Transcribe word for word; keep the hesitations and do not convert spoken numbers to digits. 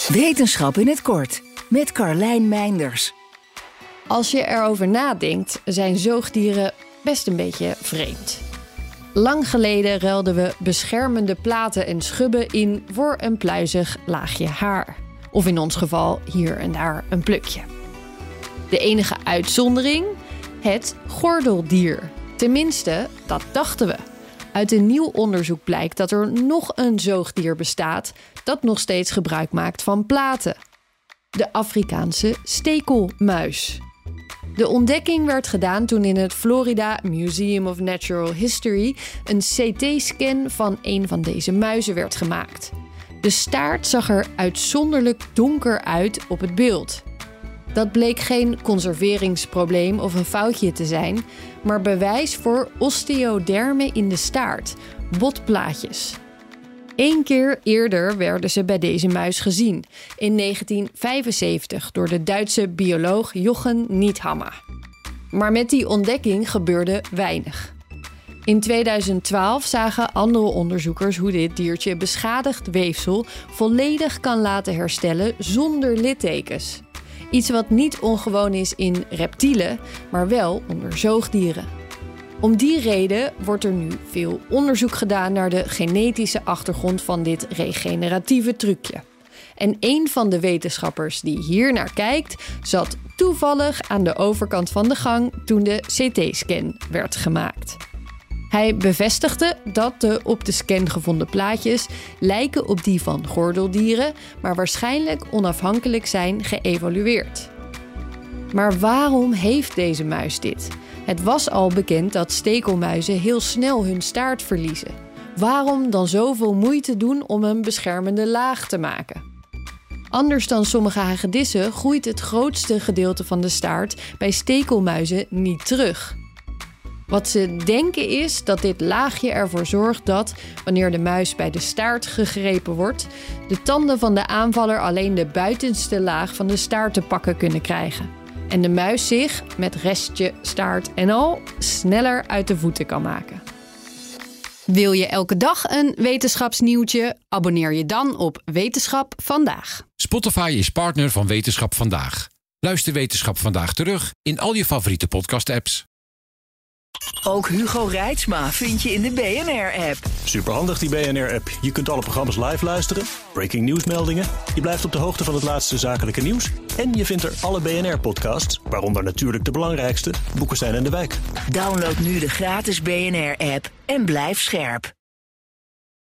Wetenschap in het kort met Carlijn Meinders. Als je erover nadenkt, zijn zoogdieren best een beetje vreemd. Lang geleden ruilden we beschermende platen en schubben in voor een pluizig laagje haar. Of in ons geval hier en daar een plukje. De enige uitzondering? Het gordeldier. Tenminste, dat dachten we. Uit een nieuw onderzoek blijkt dat er nog een zoogdier bestaat dat nog steeds gebruik maakt van platen. De Afrikaanse stekelmuis. De ontdekking werd gedaan toen in het Florida Museum of Natural History een C T-scan van een van deze muizen werd gemaakt. De staart zag er uitzonderlijk donker uit op het beeld. Dat bleek geen conserveringsprobleem of een foutje te zijn, maar bewijs voor osteodermen in de staart, botplaatjes. Eén keer eerder werden ze bij deze muis gezien, in negentien vijfenzeventig door de Duitse bioloog Jochen Niethammer. Maar met die ontdekking gebeurde weinig. In tweeduizend twaalf zagen andere onderzoekers hoe dit diertje beschadigd weefsel volledig kan laten herstellen zonder littekens. Iets wat niet ongewoon is in reptielen, maar wel onder zoogdieren. Om die reden wordt er nu veel onderzoek gedaan naar de genetische achtergrond van dit regeneratieve trucje. En een van de wetenschappers die hier naar kijkt, zat toevallig aan de overkant van de gang toen de C T-scan werd gemaakt. Hij bevestigde dat de op de scan gevonden plaatjes lijken op die van gordeldieren, maar waarschijnlijk onafhankelijk zijn geëvolueerd. Maar waarom heeft deze muis dit? Het was al bekend dat stekelmuizen heel snel hun staart verliezen. Waarom dan zoveel moeite doen om een beschermende laag te maken? Anders dan sommige hagedissen groeit het grootste gedeelte van de staart bij stekelmuizen niet terug. Wat ze denken is dat dit laagje ervoor zorgt dat, wanneer de muis bij de staart gegrepen wordt, de tanden van de aanvaller alleen de buitenste laag van de staart te pakken kunnen krijgen. En de muis zich, met restje staart en al, sneller uit de voeten kan maken. Wil je elke dag een wetenschapsnieuwtje? Abonneer je dan op Wetenschap Vandaag. Spotify is partner van Wetenschap Vandaag. Luister Wetenschap Vandaag terug in al je favoriete podcast-apps. Ook Hugo Reitsma vind je in de B N R-app. Superhandig die B N R-app. Je kunt alle programma's live luisteren, breaking nieuwsmeldingen. Je blijft op de hoogte van het laatste zakelijke nieuws. En je vindt er alle B N R-podcasts, waaronder natuurlijk de belangrijkste, Boekenstein en de Wijk. Download nu de gratis B N R-app en blijf scherp.